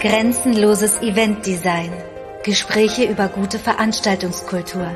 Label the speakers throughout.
Speaker 1: Grenzenloses Eventdesign. Gespräche über gute Veranstaltungskultur.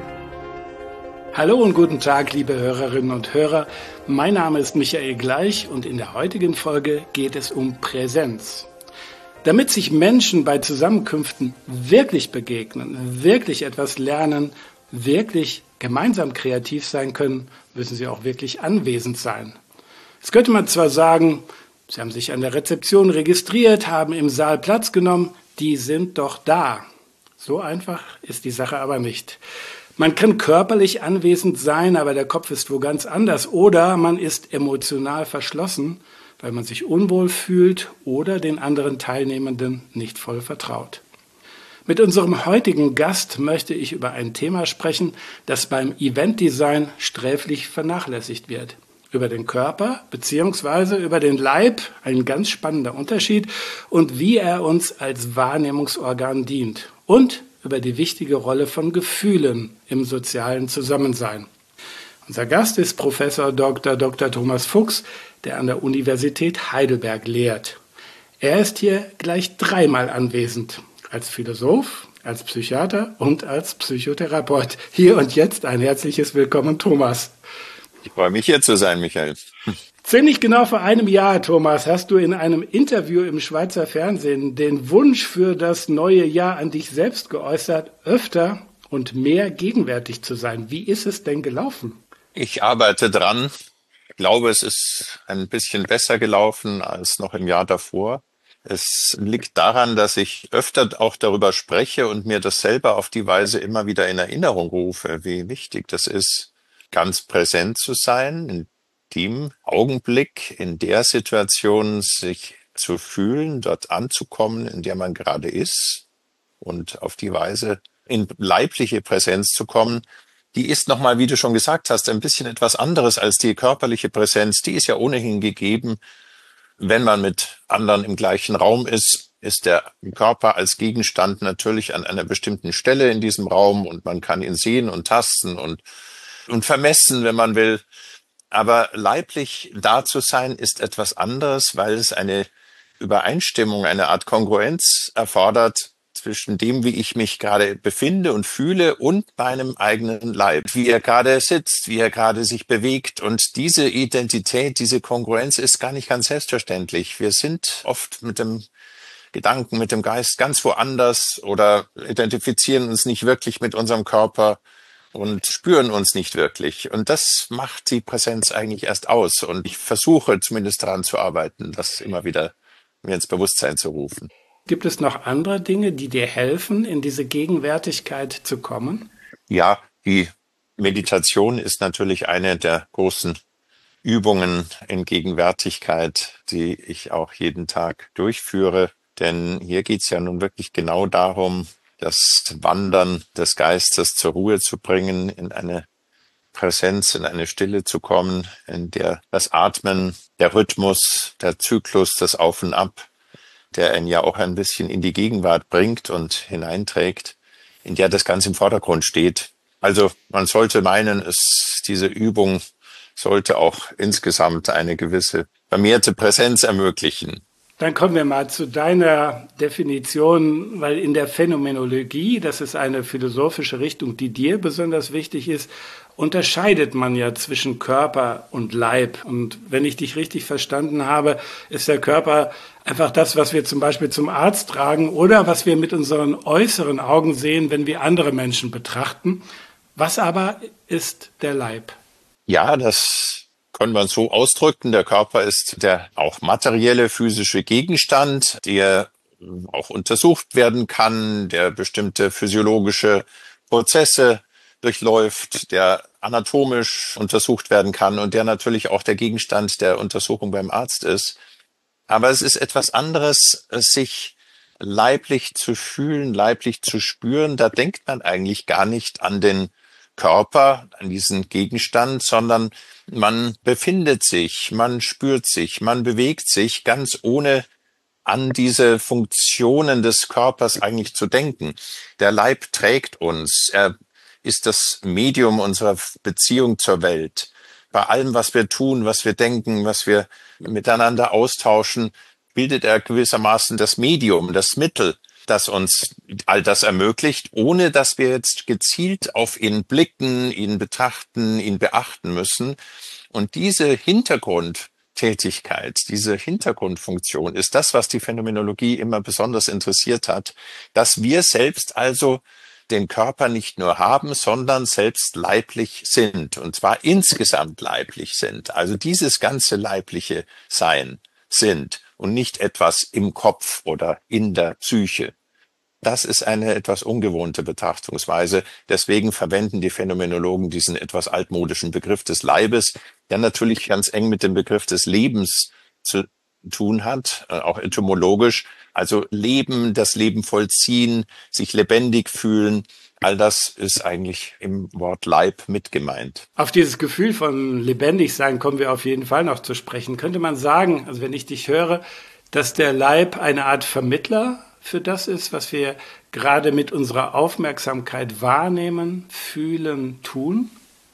Speaker 2: Hallo und guten Tag, liebe Hörerinnen und Hörer. Mein Name ist Michael Gleich und in der heutigen Folge geht es um Präsenz. Damit sich Menschen bei Zusammenkünften wirklich begegnen, wirklich etwas lernen, wirklich gemeinsam kreativ sein können, müssen sie auch wirklich anwesend sein. Jetzt könnte man zwar sagen, sie haben sich an der Rezeption registriert, haben im Saal Platz genommen, die sind doch da. So einfach ist die Sache aber nicht. Man kann körperlich anwesend sein, aber der Kopf ist wo ganz anders. Oder man ist emotional verschlossen, weil man sich unwohl fühlt oder den anderen Teilnehmenden nicht voll vertraut. Mit unserem heutigen Gast möchte ich über ein Thema sprechen, das beim Eventdesign sträflich vernachlässigt wird. Über den Körper bzw. über den Leib, ein ganz spannender Unterschied, und wie er uns als Wahrnehmungsorgan dient. Und über die wichtige Rolle von Gefühlen im sozialen Zusammensein. Unser Gast ist Professor Dr. Thomas Fuchs, der an der Universität Heidelberg lehrt. Er ist hier gleich dreimal anwesend, als Philosoph, als Psychiater und als Psychotherapeut. Hier und jetzt ein herzliches Willkommen, Thomas.
Speaker 3: Ich freue mich, hier zu sein, Michael.
Speaker 2: Ziemlich genau vor einem Jahr, Thomas, hast du in einem Interview im Schweizer Fernsehen den Wunsch für das neue Jahr an dich selbst geäußert, öfter und mehr gegenwärtig zu sein. Wie ist es denn gelaufen?
Speaker 3: Ich arbeite dran. Ich glaube, es ist ein bisschen besser gelaufen als noch im Jahr davor. Es liegt daran, dass ich öfter auch darüber spreche und mir das selber auf die Weise immer wieder in Erinnerung rufe, wie wichtig das ist, ganz präsent zu sein, in dem Augenblick, in der Situation sich zu fühlen, dort anzukommen, in der man gerade ist und auf die Weise in leibliche Präsenz zu kommen. Die ist nochmal, wie du schon gesagt hast, ein bisschen etwas anderes als die körperliche Präsenz. Die ist ja ohnehin gegeben. Wenn man mit anderen im gleichen Raum ist, ist der Körper als Gegenstand natürlich an einer bestimmten Stelle in diesem Raum und man kann ihn sehen und tasten und vermessen, wenn man will. Aber leiblich da zu sein ist etwas anderes, weil es eine Übereinstimmung, eine Art Kongruenz erfordert zwischen dem, wie ich mich gerade befinde und fühle und meinem eigenen Leib, wie er gerade sitzt, wie er gerade sich bewegt. Und diese Identität, diese Kongruenz ist gar nicht ganz selbstverständlich. Wir sind oft mit dem Gedanken, mit dem Geist ganz woanders oder identifizieren uns nicht wirklich mit unserem Körper und spüren uns nicht wirklich. Und das macht die Präsenz eigentlich erst aus. Und ich versuche zumindest daran zu arbeiten, das immer wieder mir ins Bewusstsein zu rufen.
Speaker 2: Gibt es noch andere Dinge, die dir helfen, in diese Gegenwärtigkeit zu kommen?
Speaker 3: Ja, die Meditation ist natürlich eine der großen Übungen in Gegenwärtigkeit, die ich auch jeden Tag durchführe. Denn hier geht's ja nun wirklich genau darum, das Wandern des Geistes zur Ruhe zu bringen, in eine Präsenz, in eine Stille zu kommen, in der das Atmen, der Rhythmus, der Zyklus, das Auf und Ab, der ihn ja auch ein bisschen in die Gegenwart bringt und hineinträgt, in der das Ganze im Vordergrund steht. Also man sollte meinen, diese Übung sollte auch insgesamt eine gewisse vermehrte Präsenz ermöglichen.
Speaker 2: Dann kommen wir mal zu deiner Definition, weil in der Phänomenologie, das ist eine philosophische Richtung, die dir besonders wichtig ist, unterscheidet man ja zwischen Körper und Leib. Und wenn ich dich richtig verstanden habe, ist der Körper einfach das, was wir zum Beispiel zum Arzt tragen oder was wir mit unseren äußeren Augen sehen, wenn wir andere Menschen betrachten. Was aber ist der Leib?
Speaker 3: Ja, das können wir so ausdrücken. Der Körper ist der auch materielle physische Gegenstand, der auch untersucht werden kann, der bestimmte physiologische Prozesse durchläuft, der anatomisch untersucht werden kann und der natürlich auch der Gegenstand der Untersuchung beim Arzt ist. Aber es ist etwas anderes, sich leiblich zu fühlen, leiblich zu spüren. Da denkt man eigentlich gar nicht an den Körper, an diesen Gegenstand, sondern man befindet sich, man spürt sich, man bewegt sich ganz ohne an diese Funktionen des Körpers eigentlich zu denken. Der Leib trägt uns, er ist das Medium unserer Beziehung zur Welt. Bei allem, was wir tun, was wir denken, was wir miteinander austauschen, bildet er gewissermaßen das Medium, das Mittel, das uns all das ermöglicht, ohne dass wir jetzt gezielt auf ihn blicken, ihn betrachten, ihn beachten müssen. Und diese Hintergrundtätigkeit, diese Hintergrundfunktion ist das, was die Phänomenologie immer besonders interessiert hat, dass wir selbst also den Körper nicht nur haben, sondern selbst leiblich sind, und zwar insgesamt leiblich sind. Also dieses ganze leibliche Sein sind und nicht etwas im Kopf oder in der Psyche. Das ist eine etwas ungewohnte Betrachtungsweise. Deswegen verwenden die Phänomenologen diesen etwas altmodischen Begriff des Leibes, der natürlich ganz eng mit dem Begriff des Lebens zu tun hat, auch etymologisch. Also Leben, das Leben vollziehen, sich lebendig fühlen, all das ist eigentlich im Wort Leib mit gemeint.
Speaker 2: Auf dieses Gefühl von lebendig sein kommen wir auf jeden Fall noch zu sprechen. Könnte man sagen, also wenn ich dich höre, dass der Leib eine Art Vermittler für das ist, was wir gerade mit unserer Aufmerksamkeit wahrnehmen, fühlen, tun?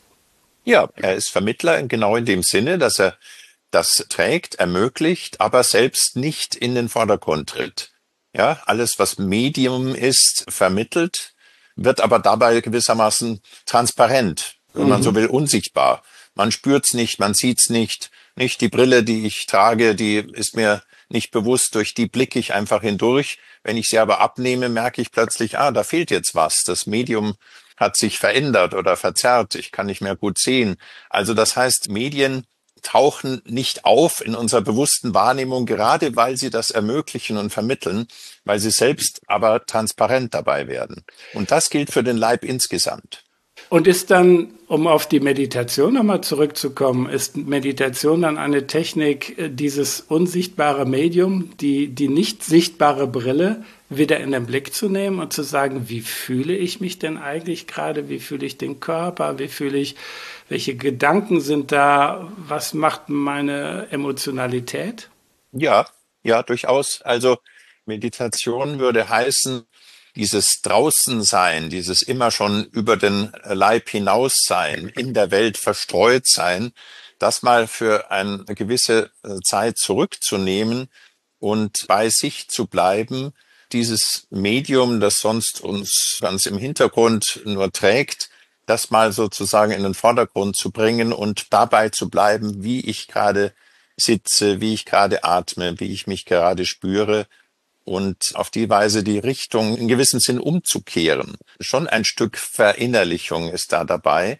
Speaker 3: Ja, er ist Vermittler genau in dem Sinne, dass er das trägt, ermöglicht, aber selbst nicht in den Vordergrund tritt. Ja, alles, was Medium ist, vermittelt, wird aber dabei gewissermaßen transparent, wenn man so will, unsichtbar. Man spürt's nicht, man sieht's nicht. Nicht die Brille, die ich trage, die ist mir nicht bewusst, durch die blicke ich einfach hindurch. Wenn ich sie aber abnehme, merke ich plötzlich, da fehlt jetzt was. Das Medium hat sich verändert oder verzerrt. Ich kann nicht mehr gut sehen. Also das heißt, Medien tauchen nicht auf in unserer bewussten Wahrnehmung, gerade weil sie das ermöglichen und vermitteln, weil sie selbst aber transparent dabei werden. Und das gilt für den Leib insgesamt.
Speaker 2: Und ist dann, um auf die Meditation nochmal zurückzukommen, ist Meditation dann eine Technik, dieses unsichtbare Medium, die nicht sichtbare Brille wieder in den Blick zu nehmen und zu sagen, wie fühle ich mich denn eigentlich gerade, wie fühle ich den Körper, wie fühle ich, welche Gedanken sind da, was macht meine Emotionalität?
Speaker 3: Ja, durchaus. Also Meditation würde heißen, dieses Draußensein, dieses immer schon über den Leib hinaus sein, in der Welt verstreut sein, das mal für eine gewisse Zeit zurückzunehmen und bei sich zu bleiben, dieses Medium, das sonst uns ganz im Hintergrund nur trägt, das mal sozusagen in den Vordergrund zu bringen und dabei zu bleiben, wie ich gerade sitze, wie ich gerade atme, wie ich mich gerade spüre, und auf die Weise die Richtung in gewissem Sinn umzukehren. Schon ein Stück Verinnerlichung ist da dabei,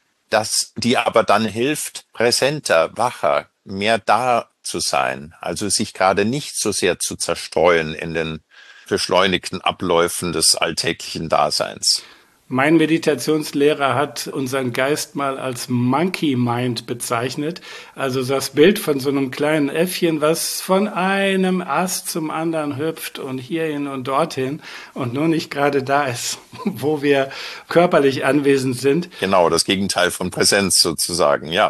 Speaker 3: die aber dann hilft, präsenter, wacher, mehr da zu sein, also sich gerade nicht so sehr zu zerstreuen in den beschleunigten Abläufen des alltäglichen Daseins.
Speaker 2: Mein Meditationslehrer hat unseren Geist mal als Monkey Mind bezeichnet. Also das Bild von so einem kleinen Äffchen, was von einem Ast zum anderen hüpft und hierhin und dorthin und nur nicht gerade da ist, wo wir körperlich anwesend sind.
Speaker 3: Genau, das Gegenteil von Präsenz sozusagen, ja.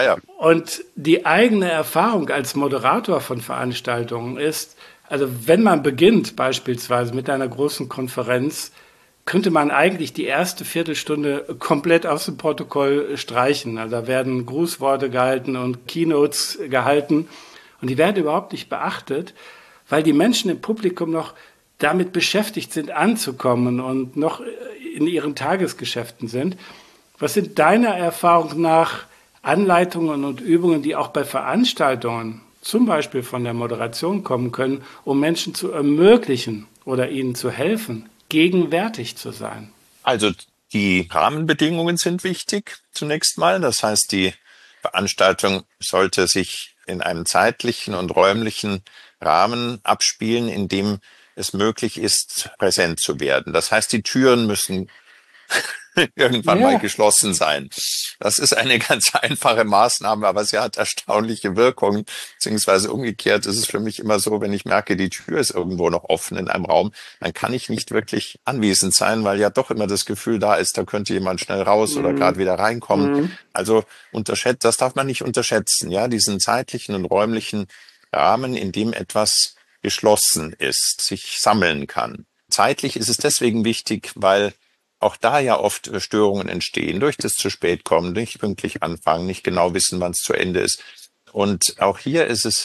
Speaker 2: Und die eigene Erfahrung als Moderator von Veranstaltungen ist, also wenn man beginnt beispielsweise mit einer großen Konferenz, könnte man eigentlich die erste Viertelstunde komplett aus dem Protokoll streichen. Also da werden Grußworte gehalten und Keynotes gehalten und die werden überhaupt nicht beachtet, weil die Menschen im Publikum noch damit beschäftigt sind, anzukommen und noch in ihren Tagesgeschäften sind. Was sind deiner Erfahrung nach Anleitungen und Übungen, die auch bei Veranstaltungen, zum Beispiel von der Moderation kommen können, um Menschen zu ermöglichen oder ihnen zu helfen, gegenwärtig zu sein?
Speaker 3: Also die Rahmenbedingungen sind wichtig zunächst mal. Das heißt, die Veranstaltung sollte sich in einem zeitlichen und räumlichen Rahmen abspielen, in dem es möglich ist, präsent zu werden. Das heißt, die Türen müssen irgendwann mal geschlossen sein. Das ist eine ganz einfache Maßnahme, aber sie hat erstaunliche Wirkung. Beziehungsweise umgekehrt ist es für mich immer so, wenn ich merke, die Tür ist irgendwo noch offen in einem Raum, dann kann ich nicht wirklich anwesend sein, weil ja doch immer das Gefühl da ist, da könnte jemand schnell raus oder gerade wieder reinkommen. Also das darf man nicht unterschätzen, ja, diesen zeitlichen und räumlichen Rahmen, in dem etwas geschlossen ist, sich sammeln kann. Zeitlich ist es deswegen wichtig, weil auch da ja oft Störungen entstehen, durch das zu spät kommen, nicht pünktlich anfangen, nicht genau wissen, wann es zu Ende ist. Und auch hier ist es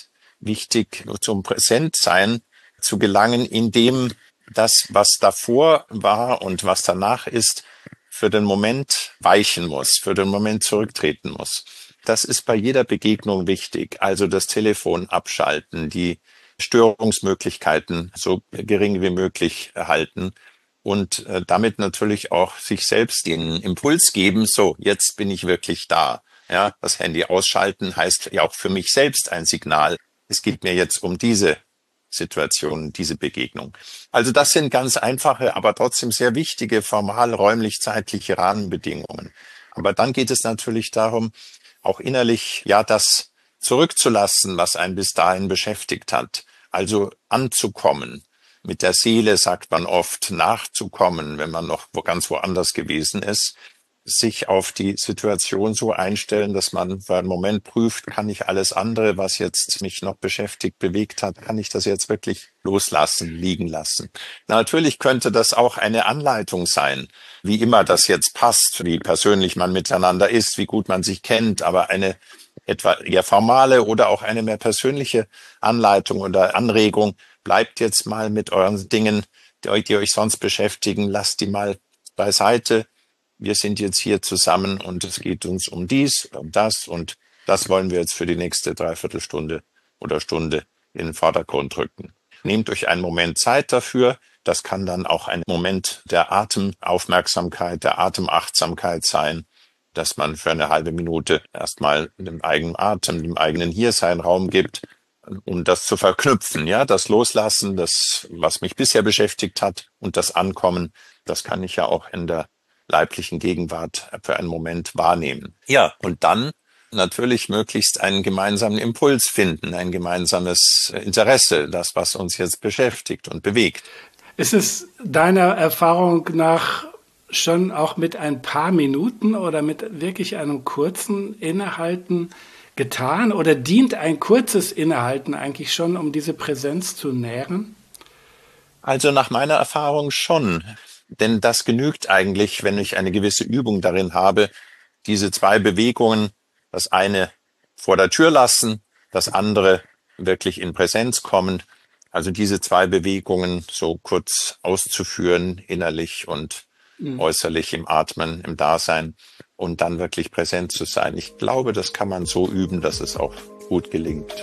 Speaker 3: wichtig, zum Präsentsein zu gelangen, indem das, was davor war und was danach ist, für den Moment weichen muss, für den Moment zurücktreten muss. Das ist bei jeder Begegnung wichtig. Also das Telefon abschalten, die Störungsmöglichkeiten so gering wie möglich halten und damit natürlich auch sich selbst den Impuls geben, so, jetzt bin ich wirklich da. Ja, das Handy ausschalten heißt ja auch für mich selbst ein Signal. Es geht mir jetzt um diese Situation, diese Begegnung. Also das sind ganz einfache, aber trotzdem sehr wichtige formal räumlich-zeitliche Rahmenbedingungen. Aber dann geht es natürlich darum, auch innerlich ja das zurückzulassen, was einen bis dahin beschäftigt hat. Also anzukommen. Mit der Seele, sagt man oft, nachzukommen, wenn man noch ganz woanders gewesen ist. Sich auf die Situation so einstellen, dass man für einen Moment prüft, kann ich alles andere, was jetzt mich noch beschäftigt, bewegt hat, kann ich das jetzt wirklich loslassen, liegen lassen. Na, natürlich könnte das auch eine Anleitung sein, wie immer das jetzt passt, wie persönlich man miteinander ist, wie gut man sich kennt, aber eine etwa eher formale oder auch eine mehr persönliche Anleitung oder Anregung, bleibt jetzt mal mit euren Dingen, die euch sonst beschäftigen, lasst die mal beiseite. Wir sind jetzt hier zusammen und es geht uns um dies, um das und das wollen wir jetzt für die nächste Dreiviertelstunde oder Stunde in den Vordergrund rücken. Nehmt euch einen Moment Zeit dafür. Das kann dann auch ein Moment der Atemaufmerksamkeit, der Atemachtsamkeit sein, dass man für eine halbe Minute erstmal dem eigenen Atem, dem eigenen Hiersein Raum gibt, um das zu verknüpfen, ja, das Loslassen, das, was mich bisher beschäftigt hat und das Ankommen, das kann ich ja auch in der leiblichen Gegenwart für einen Moment wahrnehmen. Ja, und dann natürlich möglichst einen gemeinsamen Impuls finden, ein gemeinsames Interesse, das, was uns jetzt beschäftigt und bewegt.
Speaker 2: Ist es deiner Erfahrung nach schon auch mit ein paar Minuten oder mit wirklich einem kurzen Innehalten getan? Oder dient ein kurzes Innehalten eigentlich schon, um diese Präsenz zu nähren?
Speaker 3: Also nach meiner Erfahrung schon. Denn das genügt eigentlich, wenn ich eine gewisse Übung darin habe, diese zwei Bewegungen, das eine vor der Tür lassen, das andere wirklich in Präsenz kommen. Also diese zwei Bewegungen so kurz auszuführen, innerlich und äußerlich im Atmen, im Dasein und dann wirklich präsent zu sein. Ich glaube, das kann man so üben, dass es auch gut gelingt.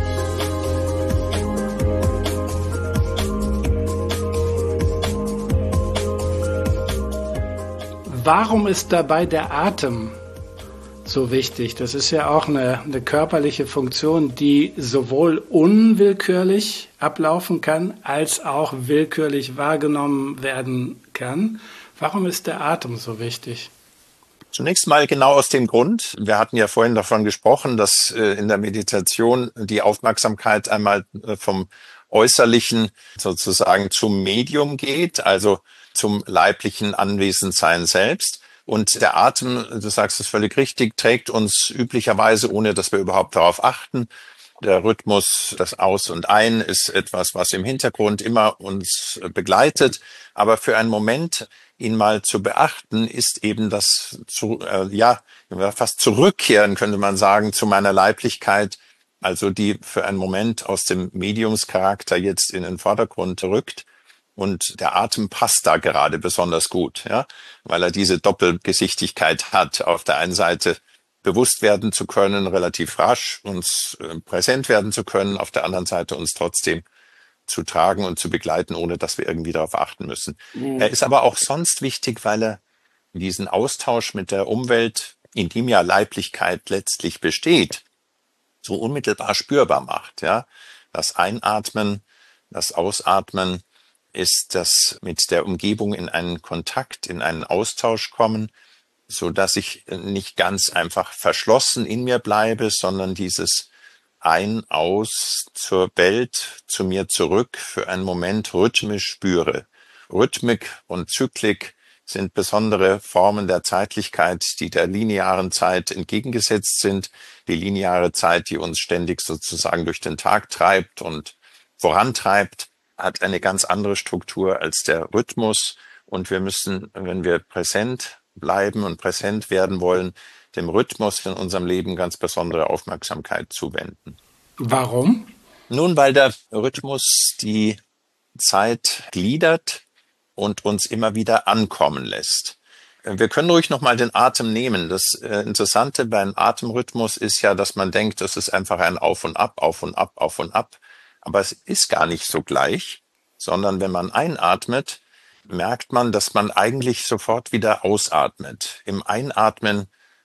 Speaker 2: Warum ist dabei der Atem so wichtig? Das ist ja auch eine körperliche Funktion, die sowohl unwillkürlich ablaufen kann, als auch willkürlich wahrgenommen werden kann. Warum ist der Atem so wichtig?
Speaker 3: Zunächst mal genau aus dem Grund, wir hatten ja vorhin davon gesprochen, dass in der Meditation die Aufmerksamkeit einmal vom Äußerlichen sozusagen zum Medium geht, also zum leiblichen Anwesendsein selbst. Und der Atem, du sagst es völlig richtig, trägt uns üblicherweise, ohne dass wir überhaupt darauf achten. Der Rhythmus, das Aus und Ein ist etwas, was im Hintergrund immer uns begleitet. Aber für einen Moment, ihn mal zu beachten, ist eben das fast zurückkehren, könnte man sagen, zu meiner Leiblichkeit. Also die für einen Moment aus dem Mediumscharakter jetzt in den Vordergrund rückt. Und der Atem passt da gerade besonders gut, ja, weil er diese Doppelgesichtigkeit hat. Auf der einen Seite bewusst werden zu können, relativ rasch uns präsent werden zu können, auf der anderen Seite uns trotzdem zu tragen und zu begleiten, ohne dass wir irgendwie darauf achten müssen. Er ist aber auch sonst wichtig, weil er diesen Austausch mit der Umwelt, in dem ja Leiblichkeit letztlich besteht, so unmittelbar spürbar macht, ja. Das Einatmen, das Ausatmen ist das mit der Umgebung in einen Kontakt, in einen Austausch kommen, so dass ich nicht ganz einfach verschlossen in mir bleibe, sondern dieses Ein, Aus zur Welt, zu mir zurück für einen Moment rhythmisch spüre. Rhythmik und Zyklik sind besondere Formen der Zeitlichkeit, die der linearen Zeit entgegengesetzt sind. Die lineare Zeit, die uns ständig sozusagen durch den Tag treibt und vorantreibt, hat eine ganz andere Struktur als der Rhythmus. Und wir müssen, wenn wir präsent bleiben und präsent werden wollen, dem Rhythmus in unserem Leben ganz besondere Aufmerksamkeit zuwenden.
Speaker 2: Warum?
Speaker 3: Nun, weil der Rhythmus die Zeit gliedert und uns immer wieder ankommen lässt. Wir können ruhig nochmal den Atem nehmen. Das Interessante beim Atemrhythmus ist ja, dass man denkt, das ist einfach ein Auf und Ab, Auf und Ab, Auf und Ab. Aber es ist gar nicht so gleich, sondern wenn man einatmet, merkt man, dass man eigentlich sofort wieder ausatmet. Im Einatmen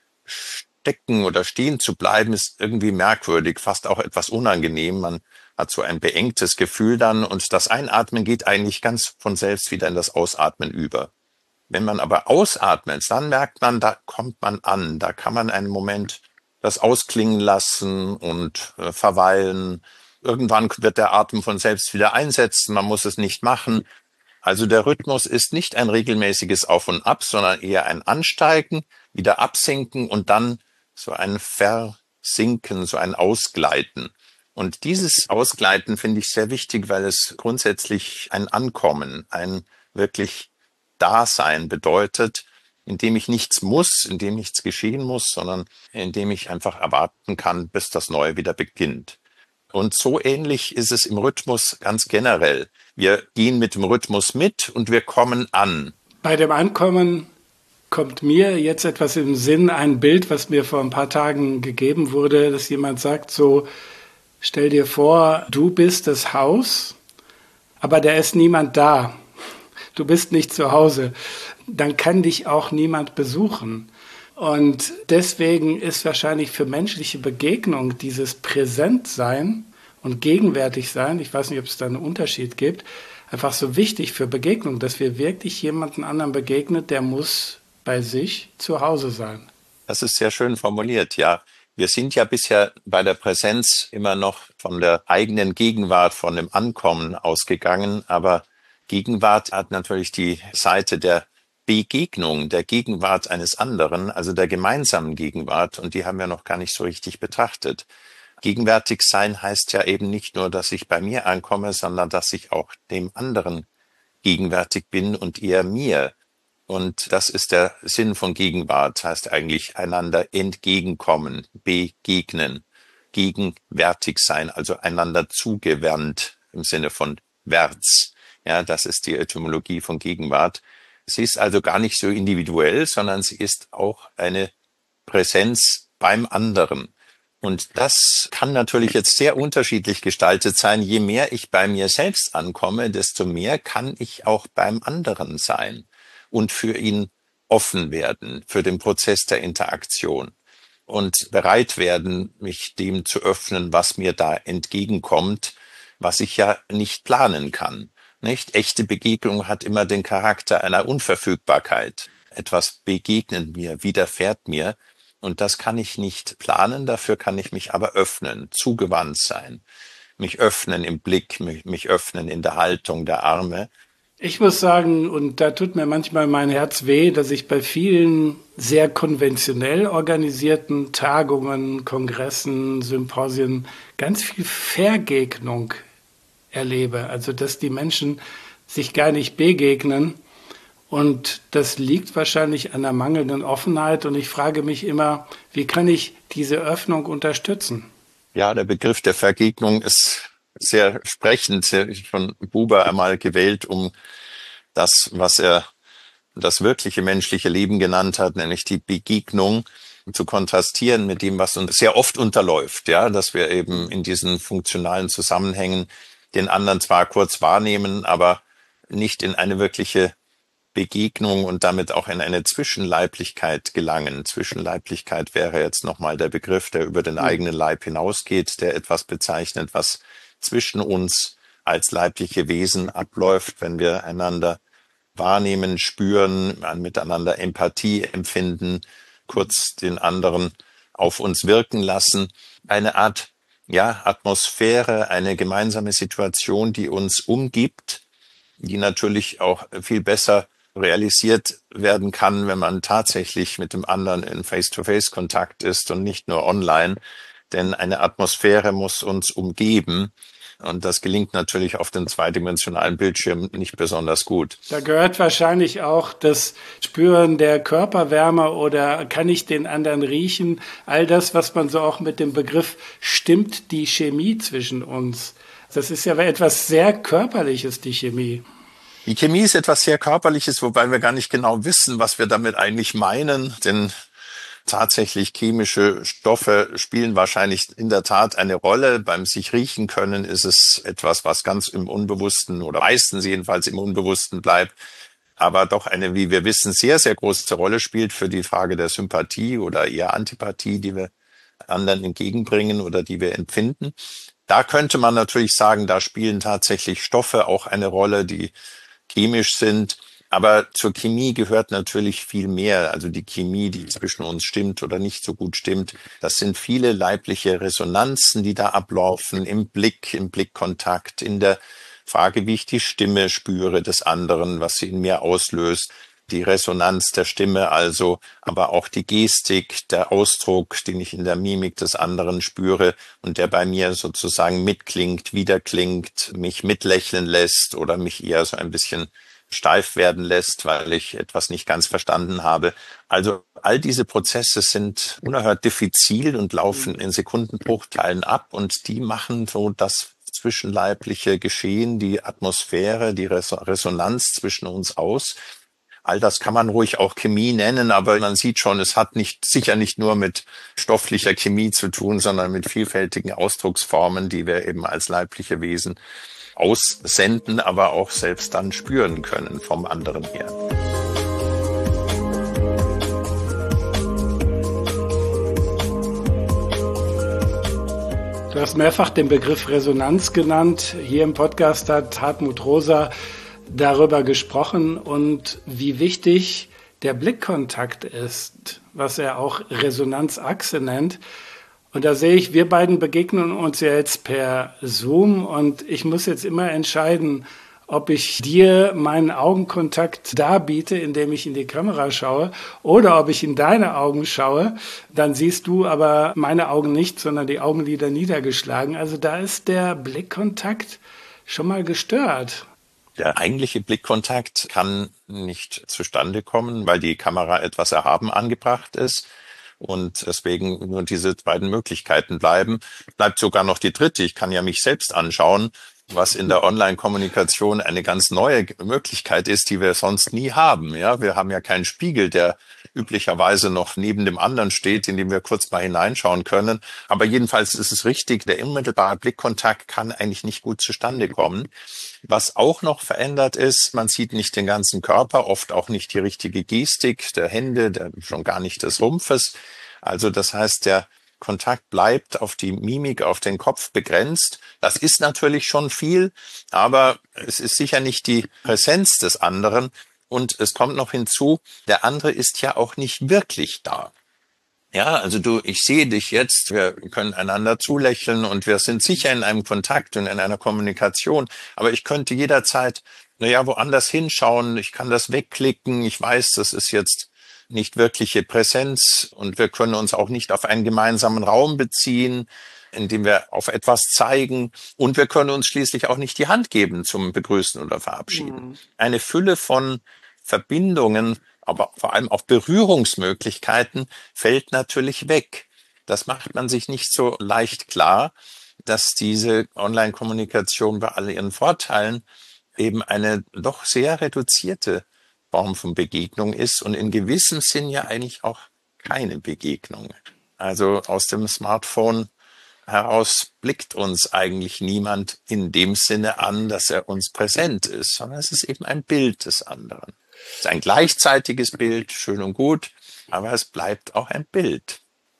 Speaker 3: stecken oder stehen zu bleiben, ist irgendwie merkwürdig, fast auch etwas unangenehm. Man hat so ein beengtes Gefühl dann und das Einatmen geht eigentlich ganz von selbst wieder in das Ausatmen über. Wenn man aber ausatmet, dann merkt man, da kommt man an, da kann man einen Moment das ausklingen lassen und verweilen. Irgendwann wird der Atem von selbst wieder einsetzen, man muss es nicht machen. Also der Rhythmus ist nicht ein regelmäßiges Auf und Ab, sondern eher ein Ansteigen, wieder absinken und dann so ein Versinken, so ein Ausgleiten. Und dieses Ausgleiten finde ich sehr wichtig, weil es grundsätzlich ein Ankommen, ein wirklich Dasein bedeutet, in dem ich nichts muss, in dem nichts geschehen muss, sondern in dem ich einfach erwarten kann, bis das Neue wieder beginnt. Und so ähnlich ist es im Rhythmus ganz generell. Wir gehen mit dem Rhythmus mit und wir kommen an.
Speaker 2: Bei dem Ankommen kommt mir jetzt etwas im Sinn, ein Bild, was mir vor ein paar Tagen gegeben wurde, dass jemand sagt so, stell dir vor, du bist das Haus, aber da ist niemand da. Du bist nicht zu Hause. Dann kann dich auch niemand besuchen. Und deswegen ist wahrscheinlich für menschliche Begegnung dieses Präsentsein und Gegenwärtigsein, ich weiß nicht, ob es da einen Unterschied gibt, einfach so wichtig für Begegnung, dass wir wirklich jemanden anderen begegnen, der muss bei sich zu Hause sein.
Speaker 3: Das ist sehr schön formuliert, ja. Wir sind ja bisher bei der Präsenz immer noch von der eigenen Gegenwart, von dem Ankommen ausgegangen, aber Gegenwart hat natürlich die Seite der Begegnung, der Gegenwart eines anderen, also der gemeinsamen Gegenwart, und die haben wir noch gar nicht so richtig betrachtet. Gegenwärtig sein heißt ja eben nicht nur, dass ich bei mir ankomme, sondern dass ich auch dem anderen gegenwärtig bin und er mir. Und das ist der Sinn von Gegenwart, heißt eigentlich einander entgegenkommen, begegnen, gegenwärtig sein, also einander zugewandt im Sinne von Wärts. Ja, das ist die Etymologie von Gegenwart. Sie ist also gar nicht so individuell, sondern sie ist auch eine Präsenz beim anderen. Und das kann natürlich jetzt sehr unterschiedlich gestaltet sein. Je mehr ich bei mir selbst ankomme, desto mehr kann ich auch beim anderen sein und für ihn offen werden, für den Prozess der Interaktion und bereit werden, mich dem zu öffnen, was mir da entgegenkommt, was ich ja nicht planen kann. Nicht? Echte Begegnung hat immer den Charakter einer Unverfügbarkeit. Etwas begegnet mir, widerfährt mir. Und das kann ich nicht planen, dafür kann ich mich aber öffnen, zugewandt sein, mich öffnen im Blick, mich öffnen in der Haltung der Arme.
Speaker 2: Ich muss sagen, und da tut mir manchmal mein Herz weh, dass ich bei vielen sehr konventionell organisierten Tagungen, Kongressen, Symposien ganz viel Vergegnung erlebe. Also, dass die Menschen sich gar nicht begegnen. Und das liegt wahrscheinlich an der mangelnden Offenheit. Und ich frage mich immer, wie kann ich diese Öffnung unterstützen?
Speaker 3: Ja, der Begriff der Vergegnung ist sehr sprechend, von Buber einmal gewählt, um das, was er das wirkliche menschliche Leben genannt hat, nämlich die Begegnung, zu kontrastieren mit dem, was uns sehr oft unterläuft, ja, dass wir eben in diesen funktionalen Zusammenhängen den anderen zwar kurz wahrnehmen, aber nicht in eine wirkliche Begegnung und damit auch in eine Zwischenleiblichkeit gelangen. Zwischenleiblichkeit wäre jetzt nochmal der Begriff, der über den eigenen Leib hinausgeht, der etwas bezeichnet, was zwischen uns als leibliche Wesen abläuft, wenn wir einander wahrnehmen, spüren, miteinander Empathie empfinden, kurz den anderen auf uns wirken lassen. Eine Art, ja, Atmosphäre, eine gemeinsame Situation, die uns umgibt, die natürlich auch viel besser realisiert werden kann, wenn man tatsächlich mit dem anderen in Face-to-Face-Kontakt ist und nicht nur online. Denn eine Atmosphäre muss uns umgeben. Und das gelingt natürlich auf dem zweidimensionalen Bildschirm nicht besonders gut.
Speaker 2: Da gehört wahrscheinlich auch das Spüren der Körperwärme oder kann ich den anderen riechen? All das, was man so auch mit dem Begriff stimmt die Chemie zwischen uns. Das ist ja etwas sehr Körperliches, die Chemie.
Speaker 3: Die Chemie ist etwas sehr Körperliches, wobei wir gar nicht genau wissen, was wir damit eigentlich meinen, denn tatsächlich chemische Stoffe spielen wahrscheinlich in der Tat eine Rolle. Beim sich riechen können ist es etwas, was ganz im Unbewussten oder meistens jedenfalls im Unbewussten bleibt, aber doch eine, wie wir wissen, sehr, sehr große Rolle spielt für die Frage der Sympathie oder eher Antipathie, die wir anderen entgegenbringen oder die wir empfinden. Da könnte man natürlich sagen, da spielen tatsächlich Stoffe auch eine Rolle, die chemisch sind. Aber zur Chemie gehört natürlich viel mehr. Also die Chemie, die zwischen uns stimmt oder nicht so gut stimmt, das sind viele leibliche Resonanzen, die da ablaufen im Blick, im Blickkontakt, in der Frage, wie ich die Stimme spüre des anderen, was sie in mir auslöst. Die Resonanz der Stimme also, aber auch die Gestik, der Ausdruck, den ich in der Mimik des anderen spüre und der bei mir sozusagen mitklingt, wiederklingt, mich mitlächeln lässt oder mich eher so ein bisschen steif werden lässt, weil ich etwas nicht ganz verstanden habe. Also all diese Prozesse sind unerhört diffizil und laufen in Sekundenbruchteilen ab und die machen so das zwischenleibliche Geschehen, die Atmosphäre, die Resonanz zwischen uns aus. All das kann man ruhig auch Chemie nennen, aber man sieht schon, es hat sicher nicht nur mit stofflicher Chemie zu tun, sondern mit vielfältigen Ausdrucksformen, die wir eben als leibliche Wesen aussenden, aber auch selbst dann spüren können vom anderen her.
Speaker 2: Du hast mehrfach den Begriff Resonanz genannt. Hier im Podcast hat Hartmut Rosa darüber gesprochen und wie wichtig der Blickkontakt ist, was er auch Resonanzachse nennt. Und da sehe ich, wir beiden begegnen uns ja jetzt per Zoom und ich muss jetzt immer entscheiden, ob ich dir meinen Augenkontakt darbiete, indem ich in die Kamera schaue, oder ob ich in deine Augen schaue. Dann siehst du aber meine Augen nicht, sondern die Augenlider niedergeschlagen. Also da ist der Blickkontakt schon mal gestört.
Speaker 3: Der eigentliche Blickkontakt kann nicht zustande kommen, weil die Kamera etwas erhaben angebracht ist. Und deswegen nur diese beiden Möglichkeiten bleiben. Bleibt sogar noch die dritte. Ich kann ja mich selbst anschauen, was in der Online-Kommunikation eine ganz neue Möglichkeit ist, die wir sonst nie haben. Ja, wir haben ja keinen Spiegel, der üblicherweise noch neben dem anderen steht, in dem wir kurz mal hineinschauen können. Aber jedenfalls ist es richtig, der unmittelbare Blickkontakt kann eigentlich nicht gut zustande kommen. Was auch noch verändert ist, man sieht nicht den ganzen Körper, oft auch nicht die richtige Gestik der Hände, schon gar nicht des Rumpfes. Also das heißt, der Kontakt bleibt auf die Mimik, auf den Kopf begrenzt. Das ist natürlich schon viel, aber es ist sicher nicht die Präsenz des anderen. Und es kommt noch hinzu, der andere ist ja auch nicht wirklich da. Ja, also ich sehe dich jetzt, wir können einander zulächeln und wir sind sicher in einem Kontakt und in einer Kommunikation. Aber ich könnte jederzeit, woanders hinschauen. Ich kann das wegklicken. Ich weiß, das ist jetzt nicht wirkliche Präsenz und wir können uns auch nicht auf einen gemeinsamen Raum beziehen, in dem wir auf etwas zeigen und wir können uns schließlich auch nicht die Hand geben zum Begrüßen oder Verabschieden. Eine Fülle von Verbindungen, aber vor allem auch Berührungsmöglichkeiten fällt natürlich weg. Das macht man sich nicht so leicht klar, dass diese Online-Kommunikation bei all ihren Vorteilen eben eine doch sehr reduzierte Form von Begegnung ist und in gewissem Sinn ja eigentlich auch keine Begegnung. Also aus dem Smartphone heraus blickt uns eigentlich niemand in dem Sinne an, dass er uns präsent ist, sondern es ist eben ein Bild des anderen. Es ist ein gleichzeitiges Bild, schön und gut, aber es bleibt auch ein Bild.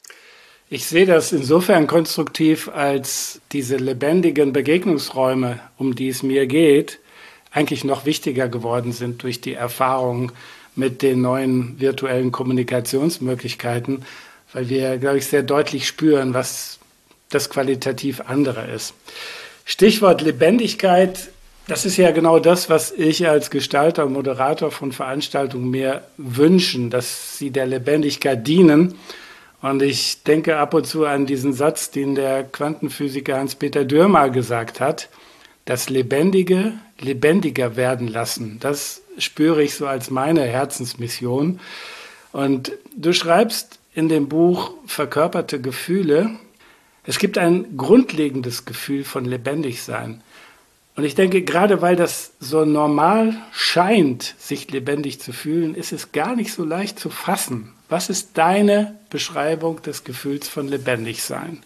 Speaker 2: Ich sehe das insofern konstruktiv, als diese lebendigen Begegnungsräume, um die es mir geht, eigentlich noch wichtiger geworden sind durch die Erfahrung mit den neuen virtuellen Kommunikationsmöglichkeiten, weil wir, glaube ich, sehr deutlich spüren, was das qualitativ andere ist. Stichwort Lebendigkeit, das ist ja genau das, was ich als Gestalter und Moderator von Veranstaltungen mir wünschen, dass sie der Lebendigkeit dienen. Und ich denke ab und zu an diesen Satz, den der Quantenphysiker Hans-Peter Dürr mal gesagt hat: Das Lebendige lebendiger werden lassen. Das spüre ich so als meine Herzensmission. Und du schreibst in dem Buch Verkörperte Gefühle, es gibt ein grundlegendes Gefühl von Lebendigsein. Und ich denke, gerade weil das so normal scheint, sich lebendig zu fühlen, ist es gar nicht so leicht zu fassen. Was ist deine Beschreibung des Gefühls von Lebendigsein?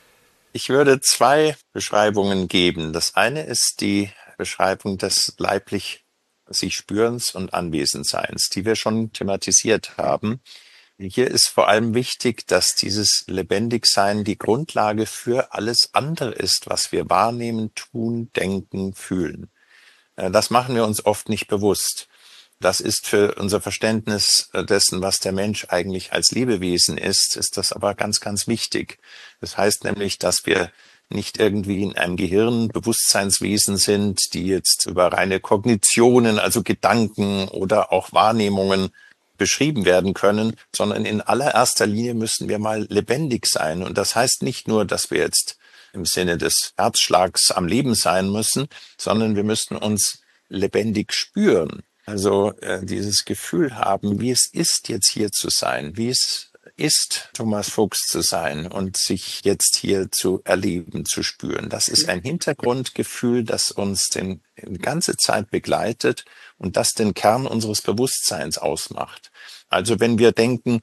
Speaker 3: Ich würde zwei Beschreibungen geben. Das eine ist die Beschreibung des leiblich sich Spürens und Anwesendseins, die wir schon thematisiert haben. Hier ist vor allem wichtig, dass dieses Lebendigsein die Grundlage für alles andere ist, was wir wahrnehmen, tun, denken, fühlen. Das machen wir uns oft nicht bewusst. Das ist für unser Verständnis dessen, was der Mensch eigentlich als Lebewesen ist das aber ganz, ganz wichtig. Das heißt nämlich, dass wir nicht irgendwie in einem Gehirn Bewusstseinswesen sind, die jetzt über reine Kognitionen, also Gedanken oder auch Wahrnehmungen beschrieben werden können, sondern in allererster Linie müssen wir mal lebendig sein. Und das heißt nicht nur, dass wir jetzt im Sinne des Herzschlags am Leben sein müssen, sondern wir müssen uns lebendig spüren. Also dieses Gefühl haben, wie es ist, jetzt hier zu sein, wie es ist, Thomas Fuchs zu sein und sich jetzt hier zu erleben, zu spüren. Das ist ein Hintergrundgefühl, das uns die ganze Zeit begleitet und das den Kern unseres Bewusstseins ausmacht. Also wenn wir denken,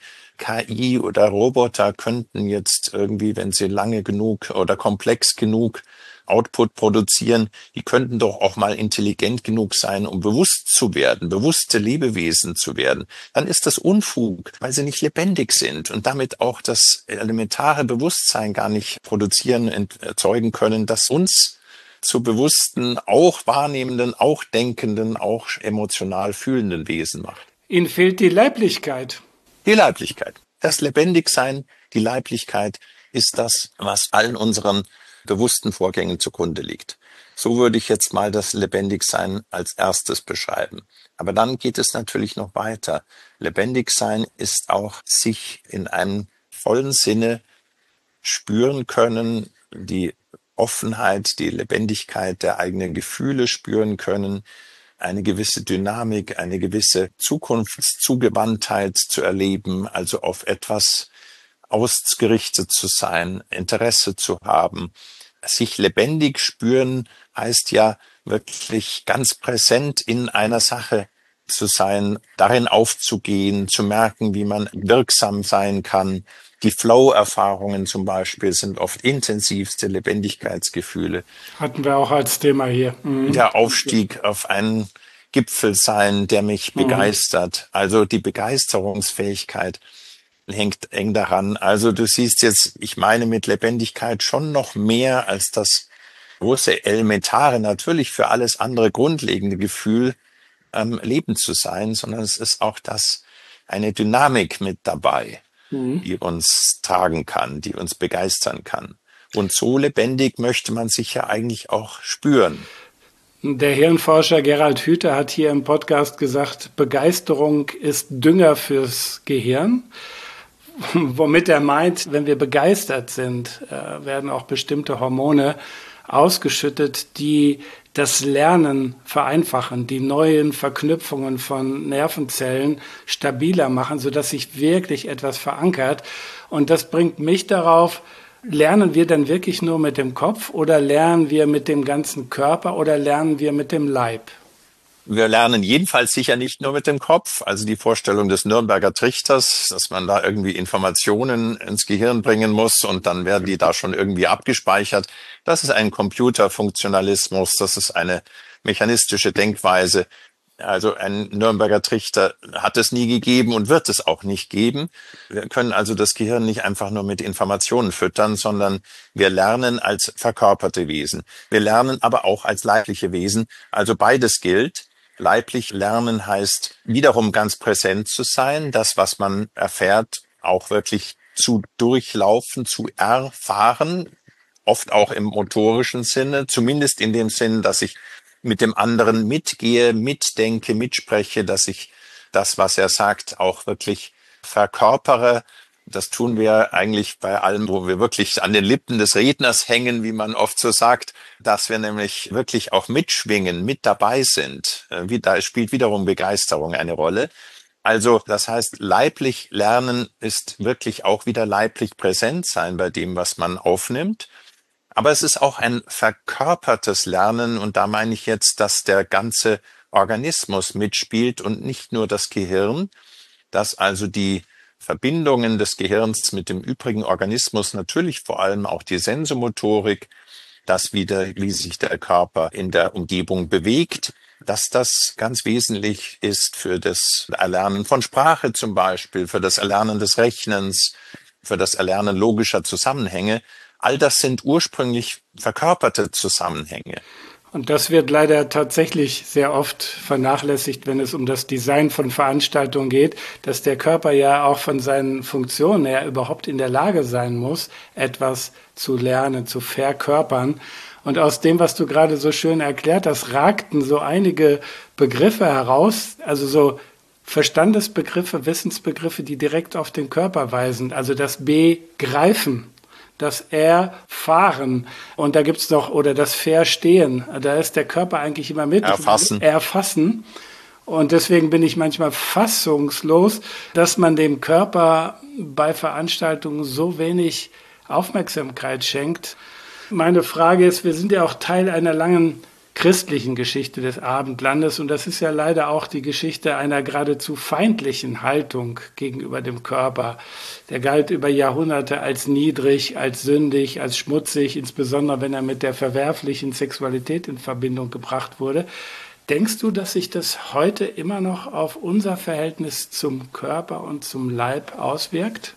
Speaker 3: KI oder Roboter könnten jetzt irgendwie, wenn sie lange genug oder komplex genug Output produzieren, die könnten doch auch mal intelligent genug sein, um bewusst zu werden, bewusste Lebewesen zu werden, dann ist das Unfug, weil sie nicht lebendig sind und damit auch das elementare Bewusstsein gar nicht produzieren, erzeugen können, das uns zu bewussten, auch wahrnehmenden, auch denkenden, auch emotional fühlenden Wesen macht.
Speaker 2: Ihnen fehlt die Leiblichkeit.
Speaker 3: Die Leiblichkeit. Das Lebendigsein, die Leiblichkeit ist das, was allen unseren bewussten Vorgängen zugrunde liegt. So würde ich jetzt mal das Lebendigsein als erstes beschreiben. Aber dann geht es natürlich noch weiter. Lebendigsein ist auch sich in einem vollen Sinne spüren können, die Offenheit, die Lebendigkeit der eigenen Gefühle spüren können, eine gewisse Dynamik, eine gewisse Zukunftszugewandtheit zu erleben, also auf etwas ausgerichtet zu sein, Interesse zu haben. Sich lebendig spüren heißt ja wirklich ganz präsent in einer Sache zu sein, darin aufzugehen, zu merken, wie man wirksam sein kann. Die Flow-Erfahrungen zum Beispiel sind oft intensivste Lebendigkeitsgefühle.
Speaker 2: Hatten wir auch als Thema hier.
Speaker 3: Der Aufstieg auf einen Gipfel sein, der mich begeistert. Also die Begeisterungsfähigkeit hängt eng daran. Also du siehst jetzt, ich meine mit Lebendigkeit schon noch mehr als das große elementare, natürlich für alles andere grundlegende Gefühl, Leben zu sein, sondern es ist auch eine Dynamik mit dabei, die uns tragen kann, die uns begeistern kann. Und so lebendig möchte man sich ja eigentlich auch spüren.
Speaker 2: Der Hirnforscher Gerald Hüther hat hier im Podcast gesagt, Begeisterung ist Dünger fürs Gehirn. Womit er meint, wenn wir begeistert sind, werden auch bestimmte Hormone ausgeschüttet, die das Lernen vereinfachen, die neuen Verknüpfungen von Nervenzellen stabiler machen, sodass sich wirklich etwas verankert. Und das bringt mich darauf, lernen wir denn wirklich nur mit dem Kopf oder lernen wir mit dem ganzen Körper oder lernen wir mit dem Leib?
Speaker 3: Wir lernen jedenfalls sicher nicht nur mit dem Kopf. Also die Vorstellung des Nürnberger Trichters, dass man da irgendwie Informationen ins Gehirn bringen muss und dann werden die da schon irgendwie abgespeichert. Das ist ein Computerfunktionalismus, das ist eine mechanistische Denkweise. Also ein Nürnberger Trichter hat es nie gegeben und wird es auch nicht geben. Wir können also das Gehirn nicht einfach nur mit Informationen füttern, sondern wir lernen als verkörperte Wesen. Wir lernen aber auch als leibliche Wesen. Also beides gilt. Leiblich lernen heißt wiederum ganz präsent zu sein, das, was man erfährt, auch wirklich zu durchlaufen, zu erfahren, oft auch im motorischen Sinne, zumindest in dem Sinn, dass ich mit dem anderen mitgehe, mitdenke, mitspreche, dass ich das, was er sagt, auch wirklich verkörpere Das tun wir eigentlich bei allem, wo wir wirklich an den Lippen des Redners hängen, wie man oft so sagt, dass wir nämlich wirklich auch mitschwingen, mit dabei sind. Da spielt wiederum Begeisterung eine Rolle. Also das heißt, leiblich lernen ist wirklich auch wieder leiblich präsent sein bei dem, was man aufnimmt. Aber es ist auch ein verkörpertes Lernen und da meine ich jetzt, dass der ganze Organismus mitspielt und nicht nur das Gehirn, dass also die Verbindungen des Gehirns mit dem übrigen Organismus, natürlich vor allem auch die Sensomotorik, wie sich der Körper in der Umgebung bewegt, dass das ganz wesentlich ist für das Erlernen von Sprache zum Beispiel, für das Erlernen des Rechnens, für das Erlernen logischer Zusammenhänge. All das sind ursprünglich verkörperte Zusammenhänge.
Speaker 2: Und das wird leider tatsächlich sehr oft vernachlässigt, wenn es um das Design von Veranstaltungen geht, dass der Körper ja auch von seinen Funktionen her überhaupt in der Lage sein muss, etwas zu lernen, zu verkörpern. Und aus dem, was du gerade so schön erklärt hast, ragten so einige Begriffe heraus, also so Verstandesbegriffe, Wissensbegriffe, die direkt auf den Körper weisen. Also das Begreifen, das Erfahren und da gibt's noch, oder das Verstehen, da ist der Körper eigentlich immer mit. Erfassen. Und deswegen bin ich manchmal fassungslos, dass man dem Körper bei Veranstaltungen so wenig Aufmerksamkeit schenkt. Meine Frage ist, wir sind ja auch Teil einer langen christlichen Geschichte des Abendlandes und das ist ja leider auch die Geschichte einer geradezu feindlichen Haltung gegenüber dem Körper. Der galt über Jahrhunderte als niedrig, als sündig, als schmutzig, insbesondere wenn er mit der verwerflichen Sexualität in Verbindung gebracht wurde. Denkst du, dass sich das heute immer noch auf unser Verhältnis zum Körper und zum Leib auswirkt?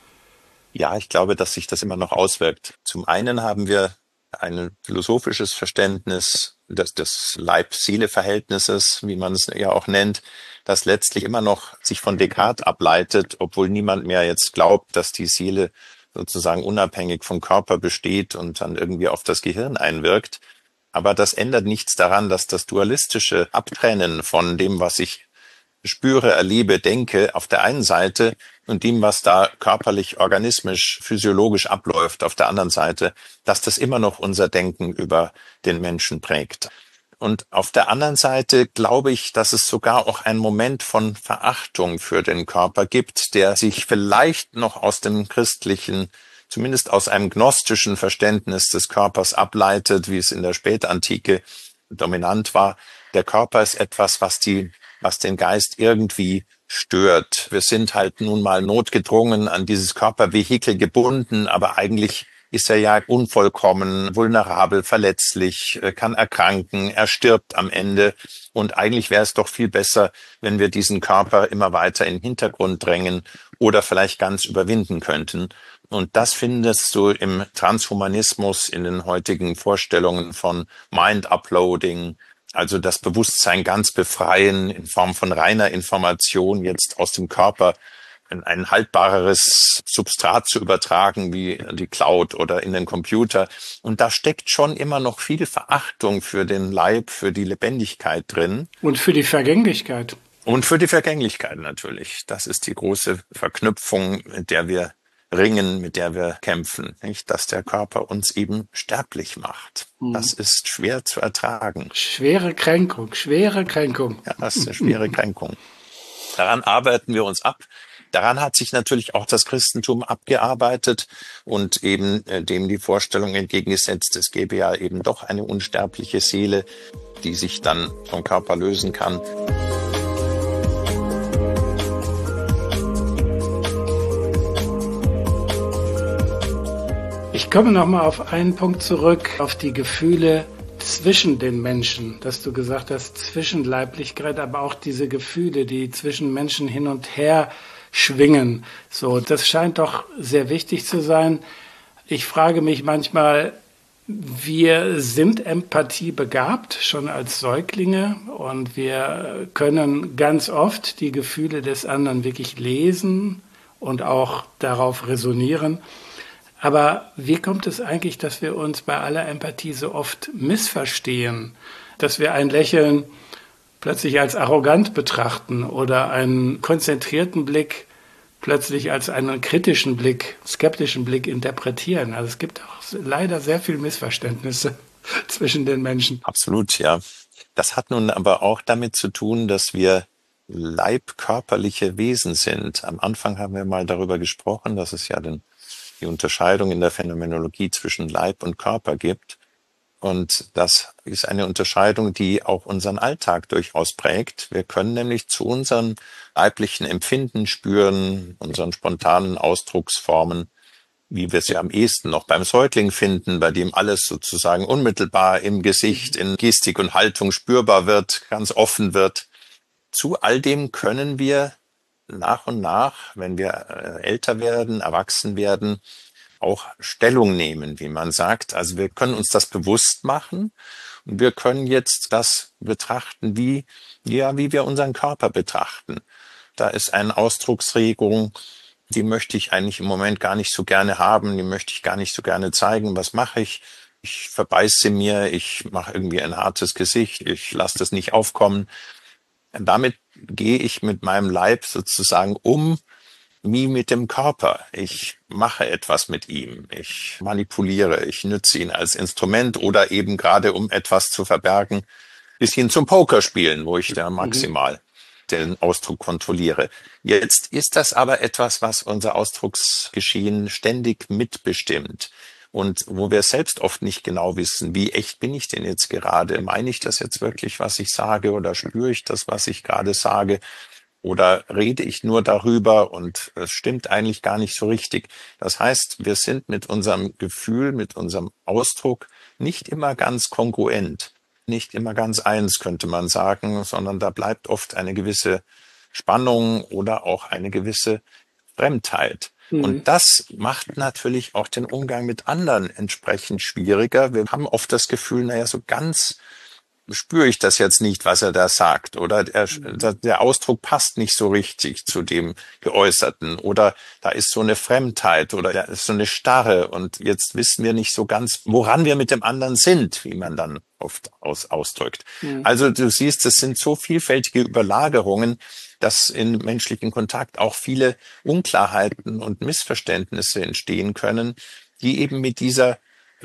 Speaker 3: Ja, ich glaube, dass sich das immer noch auswirkt. Zum einen haben wir ein philosophisches Verständnis des Leib-Seele-Verhältnisses, wie man es ja auch nennt, das letztlich immer noch sich von Descartes ableitet, obwohl niemand mehr jetzt glaubt, dass die Seele sozusagen unabhängig vom Körper besteht und dann irgendwie auf das Gehirn einwirkt. Aber das ändert nichts daran, dass das dualistische Abtrennen von dem, was ich spüre, erlebe, denke, auf der einen Seite und dem, was da körperlich, organismisch, physiologisch abläuft, auf der anderen Seite, dass das immer noch unser Denken über den Menschen prägt. Und auf der anderen Seite glaube ich, dass es sogar auch einen Moment von Verachtung für den Körper gibt, der sich vielleicht noch aus dem christlichen, zumindest aus einem gnostischen Verständnis des Körpers ableitet, wie es in der Spätantike dominant war. Der Körper ist etwas, was den Geist irgendwie stört. Wir sind halt nun mal notgedrungen an dieses Körpervehikel gebunden, aber eigentlich ist er ja unvollkommen, vulnerabel, verletzlich, kann erkranken, er stirbt am Ende. Und eigentlich wäre es doch viel besser, wenn wir diesen Körper immer weiter in den Hintergrund drängen oder vielleicht ganz überwinden könnten. Und das findest du im Transhumanismus, in den heutigen Vorstellungen von Mind-Uploading, also das Bewusstsein ganz befreien in Form von reiner Information jetzt aus dem Körper in ein haltbareres Substrat zu übertragen wie die Cloud oder in den Computer. Und da steckt schon immer noch viel Verachtung für den Leib, für die Lebendigkeit drin.
Speaker 2: Und für die Vergänglichkeit.
Speaker 3: Und für die Vergänglichkeit natürlich. Das ist die große Verknüpfung, mit der wir ringen, mit der wir kämpfen, nicht? Dass der Körper uns eben sterblich macht. Das ist schwer zu ertragen.
Speaker 2: Schwere Kränkung.
Speaker 3: Ja, das ist eine schwere Kränkung. Daran arbeiten wir uns ab. Daran hat sich natürlich auch das Christentum abgearbeitet und eben dem die Vorstellung entgegengesetzt, es gäbe ja eben doch eine unsterbliche Seele, die sich dann vom Körper lösen kann.
Speaker 2: Ich komme nochmal auf einen Punkt zurück, auf die Gefühle zwischen den Menschen, dass du gesagt hast, Zwischenleiblichkeit, aber auch diese Gefühle, die zwischen Menschen hin und her schwingen. So, das scheint doch sehr wichtig zu sein. Ich frage mich manchmal, wir sind empathiebegabt, schon als Säuglinge, und wir können ganz oft die Gefühle des anderen wirklich lesen und auch darauf resonieren. Aber wie kommt es eigentlich, dass wir uns bei aller Empathie so oft missverstehen, dass wir ein Lächeln plötzlich als arrogant betrachten oder einen konzentrierten Blick plötzlich als einen kritischen Blick, skeptischen Blick interpretieren. Also es gibt auch leider sehr viel Missverständnisse zwischen den Menschen.
Speaker 3: Absolut, ja. Das hat nun aber auch damit zu tun, dass wir leibkörperliche Wesen sind. Am Anfang haben wir mal darüber gesprochen, dass es ja die Unterscheidung in der Phänomenologie zwischen Leib und Körper gibt. Und das ist eine Unterscheidung, die auch unseren Alltag durchaus prägt. Wir können nämlich zu unseren leiblichen Empfinden spüren, unseren spontanen Ausdrucksformen, wie wir es ja am ehesten noch beim Säugling finden, bei dem alles sozusagen unmittelbar im Gesicht, in Gestik und Haltung spürbar wird, ganz offen wird. Zu all dem können wir nach und nach, wenn wir älter werden, erwachsen werden, auch Stellung nehmen, wie man sagt. Also wir können uns das bewusst machen und wir können jetzt das betrachten, wie wir unseren Körper betrachten. Da ist eine Ausdrucksregung, die möchte ich eigentlich im Moment gar nicht so gerne haben, die möchte ich gar nicht so gerne zeigen. Was mache ich? Ich verbeiße mir, ich mache irgendwie ein hartes Gesicht, ich lasse das nicht aufkommen. Damit gehe ich mit meinem Leib sozusagen um, wie mit dem Körper. Ich mache etwas mit ihm, ich manipuliere, ich nütze ihn als Instrument oder eben gerade, um etwas zu verbergen, bis hin zum Pokerspielen, wo ich da maximal den Ausdruck kontrolliere. Jetzt ist das aber etwas, was unser Ausdrucksgeschehen ständig mitbestimmt. Und wo wir selbst oft nicht genau wissen, wie echt bin ich denn jetzt gerade? Meine ich das jetzt wirklich, was ich sage, oder spüre ich das, was ich gerade sage? Oder rede ich nur darüber und es stimmt eigentlich gar nicht so richtig? Das heißt, wir sind mit unserem Gefühl, mit unserem Ausdruck nicht immer ganz kongruent, nicht immer ganz eins, könnte man sagen, sondern da bleibt oft eine gewisse Spannung oder auch eine gewisse Fremdheit. Und das macht natürlich auch den Umgang mit anderen entsprechend schwieriger. Wir haben oft das Gefühl, naja, so ganz spüre ich das jetzt nicht, was er da sagt. Oder der Ausdruck passt nicht so richtig zu dem Geäußerten. Oder da ist so eine Fremdheit oder da ist so eine Starre. Und jetzt wissen wir nicht so ganz, woran wir mit dem anderen sind, wie man dann oft ausdrückt. Also du siehst, es sind so vielfältige Überlagerungen, dass in menschlichen Kontakt auch viele Unklarheiten und Missverständnisse entstehen können, die eben mit dieser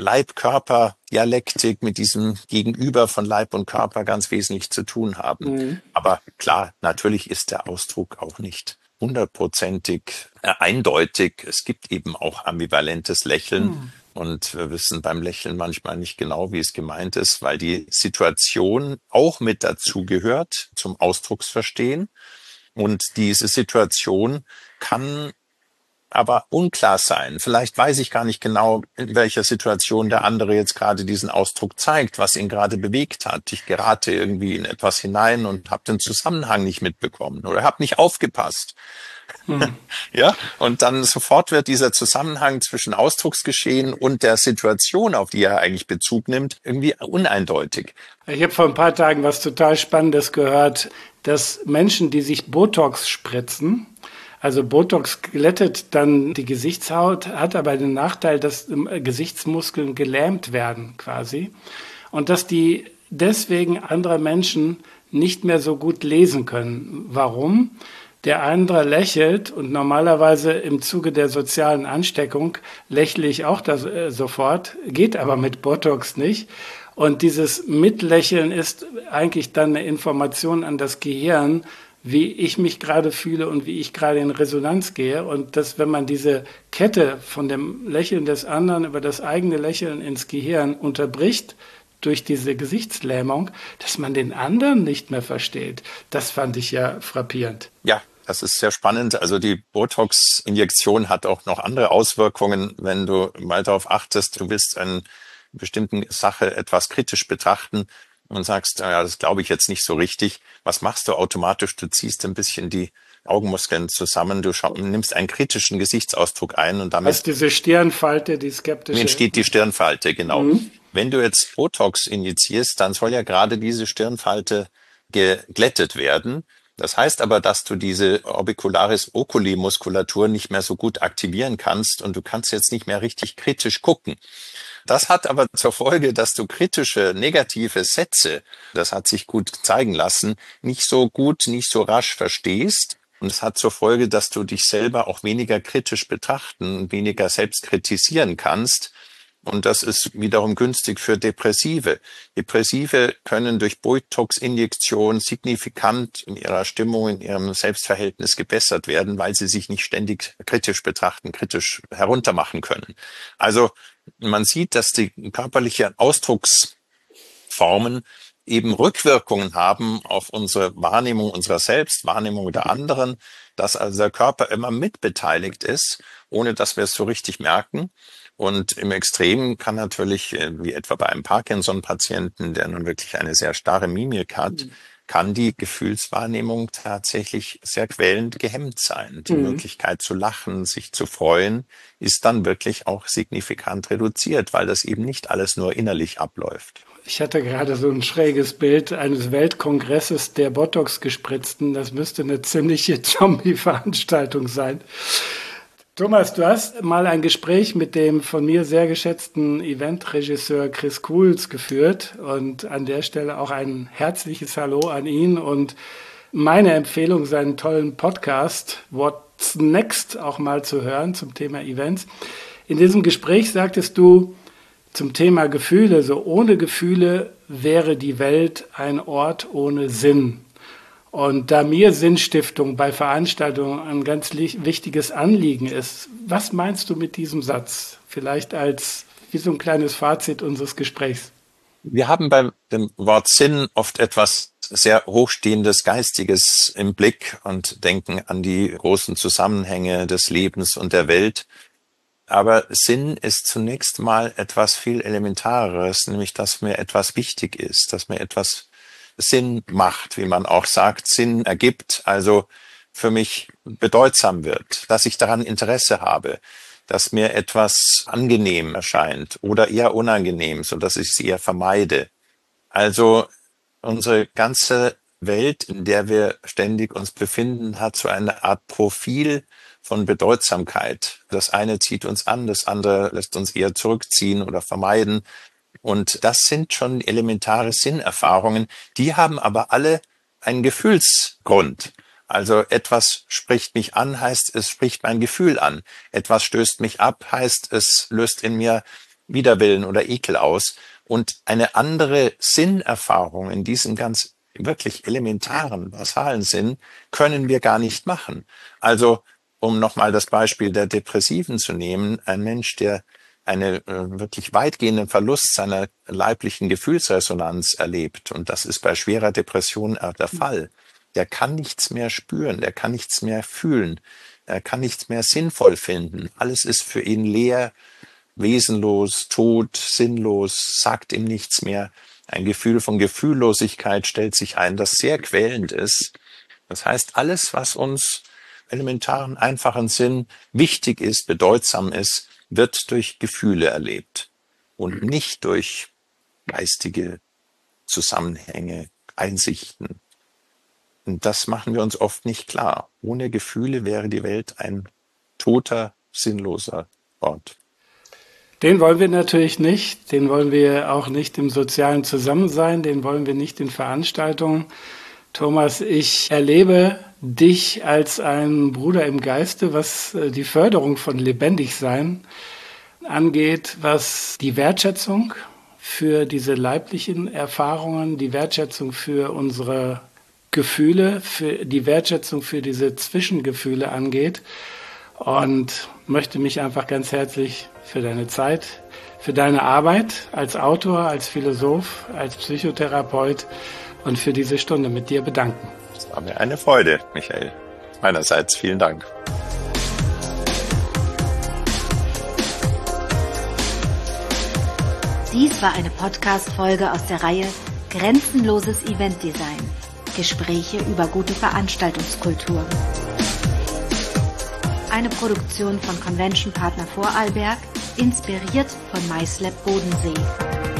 Speaker 3: Leib-Körper-Dialektik, mit diesem Gegenüber von Leib und Körper ganz wesentlich zu tun haben. Aber klar, natürlich ist der Ausdruck auch nicht hundertprozentig eindeutig. Es gibt eben auch ambivalentes Lächeln. Und wir wissen beim Lächeln manchmal nicht genau, wie es gemeint ist, weil die Situation auch mit dazu gehört zum Ausdrucksverstehen. Und diese Situation kann aber unklar sein. Vielleicht weiß ich gar nicht genau, in welcher Situation der andere jetzt gerade diesen Ausdruck zeigt, was ihn gerade bewegt hat. Ich gerate irgendwie in etwas hinein und habe den Zusammenhang nicht mitbekommen oder habe nicht aufgepasst. Ja, und dann sofort wird dieser Zusammenhang zwischen Ausdrucksgeschehen und der Situation, auf die er eigentlich Bezug nimmt, irgendwie uneindeutig.
Speaker 2: Ich habe vor ein paar Tagen was total Spannendes gehört, dass Menschen, die sich Botox spritzen, also Botox glättet dann die Gesichtshaut, hat aber den Nachteil, dass Gesichtsmuskeln gelähmt werden quasi und dass die deswegen andere Menschen nicht mehr so gut lesen können. Warum? Der andere lächelt und normalerweise im Zuge der sozialen Ansteckung lächle ich auch sofort, geht aber mit Botox nicht. Und dieses Mitlächeln ist eigentlich dann eine Information an das Gehirn, wie ich mich gerade fühle und wie ich gerade in Resonanz gehe. Und dass, wenn man diese Kette von dem Lächeln des anderen über das eigene Lächeln ins Gehirn unterbricht, durch diese Gesichtslähmung, dass man den anderen nicht mehr versteht. Das fand ich ja frappierend.
Speaker 3: Ja, das ist sehr spannend. Also die Botox-Injektion hat auch noch andere Auswirkungen, wenn du mal darauf achtest, du willst eine bestimmte Sache etwas kritisch betrachten und sagst, naja, das glaube ich jetzt nicht so richtig. Was machst du automatisch? Du ziehst ein bisschen die Augenmuskeln zusammen, du nimmst einen kritischen Gesichtsausdruck ein und damit...
Speaker 2: Also diese Stirnfalte, die skeptische...
Speaker 3: Entsteht die Stirnfalte, genau. Wenn du jetzt Botox injizierst, dann soll ja gerade diese Stirnfalte geglättet werden. Das heißt aber, dass du diese Orbicularis oculi Muskulatur nicht mehr so gut aktivieren kannst und du kannst jetzt nicht mehr richtig kritisch gucken. Das hat aber zur Folge, dass du kritische, negative Sätze, das hat sich gut zeigen lassen, nicht so gut, nicht so rasch verstehst. Und es hat zur Folge, dass du dich selber auch weniger kritisch betrachten, weniger selbst kritisieren kannst. Und das ist wiederum günstig für Depressive. Depressive können durch Botox-Injektion signifikant in ihrer Stimmung, in ihrem Selbstverhältnis gebessert werden, weil sie sich nicht ständig kritisch betrachten, kritisch heruntermachen können. Also man sieht, dass die körperlichen Ausdrucksformen eben Rückwirkungen haben auf unsere Wahrnehmung unserer selbst, Wahrnehmung der anderen, dass also der Körper immer mitbeteiligt ist, ohne dass wir es so richtig merken. Und im Extrem kann natürlich, wie etwa bei einem Parkinson-Patienten, der nun wirklich eine sehr starre Mimik hat, kann die Gefühlswahrnehmung tatsächlich sehr quälend gehemmt sein. Die Möglichkeit zu lachen, sich zu freuen, ist dann wirklich auch signifikant reduziert, weil das eben nicht alles nur innerlich abläuft.
Speaker 2: Ich hatte gerade so ein schräges Bild eines Weltkongresses der Botox-Gespritzten. Das müsste eine ziemliche Zombie-Veranstaltung sein. Thomas, du hast mal ein Gespräch mit dem von mir sehr geschätzten Eventregisseur Chris Kuhls geführt und an der Stelle auch ein herzliches Hallo an ihn und meine Empfehlung, seinen tollen Podcast What's Next auch mal zu hören zum Thema Events. In diesem Gespräch sagtest du zum Thema Gefühle, so ohne Gefühle wäre die Welt ein Ort ohne Sinn. Und da mir Sinnstiftung bei Veranstaltungen ein ganz wichtiges Anliegen ist, was meinst du mit diesem Satz? Vielleicht als wie so ein kleines Fazit unseres Gesprächs.
Speaker 3: Wir haben bei dem Wort Sinn oft etwas sehr Hochstehendes, Geistiges im Blick und denken an die großen Zusammenhänge des Lebens und der Welt. Aber Sinn ist zunächst mal etwas viel Elementareres, nämlich dass mir etwas wichtig ist, dass mir etwas Sinn macht, wie man auch sagt, Sinn ergibt, also für mich bedeutsam wird, dass ich daran Interesse habe, dass mir etwas angenehm erscheint oder eher unangenehm, so dass ich es eher vermeide. Also unsere ganze Welt, in der wir ständig uns befinden, hat so eine Art Profil von Bedeutsamkeit. Das eine zieht uns an, das andere lässt uns eher zurückziehen oder vermeiden. Und das sind schon elementare Sinnerfahrungen, die haben aber alle einen Gefühlsgrund. Also etwas spricht mich an, heißt, es spricht mein Gefühl an. Etwas stößt mich ab, heißt, es löst in mir Widerwillen oder Ekel aus. Und eine andere Sinnerfahrung in diesem ganz wirklich elementaren, basalen Sinn können wir gar nicht machen. Also, um nochmal das Beispiel der Depressiven zu nehmen, ein Mensch, der einen wirklich weitgehenden Verlust seiner leiblichen Gefühlsresonanz erlebt, und das ist bei schwerer Depression der Fall, der kann nichts mehr spüren, der kann nichts mehr fühlen, er kann nichts mehr sinnvoll finden. Alles ist für ihn leer, wesenlos, tot, sinnlos, sagt ihm nichts mehr. Ein Gefühl von Gefühllosigkeit stellt sich ein, das sehr quälend ist. Das heißt, alles, was uns elementaren, einfachen Sinn wichtig ist, bedeutsam ist, wird durch Gefühle erlebt und nicht durch geistige Zusammenhänge, Einsichten. Und das machen wir uns oft nicht klar. Ohne Gefühle wäre die Welt ein toter, sinnloser Ort.
Speaker 2: Den wollen wir natürlich nicht. Den wollen wir auch nicht im sozialen Zusammensein. Den wollen wir nicht in Veranstaltungen. Thomas, ich erlebe dich als einen Bruder im Geiste, was die Förderung von Lebendigsein angeht, was die Wertschätzung für diese leiblichen Erfahrungen, die Wertschätzung für unsere Gefühle, für die Wertschätzung für diese Zwischengefühle angeht. Und möchte mich einfach ganz herzlich für deine Zeit, für deine Arbeit als Autor, als Philosoph, als Psychotherapeut und für diese Stunde mit dir bedanken.
Speaker 3: Es war mir eine Freude, Michael. Meinerseits vielen Dank.
Speaker 1: Dies war eine Podcast-Folge aus der Reihe Grenzenloses Eventdesign. Gespräche über gute Veranstaltungskultur. Eine Produktion von Convention Partner Vorarlberg, inspiriert von MySlab Bodensee.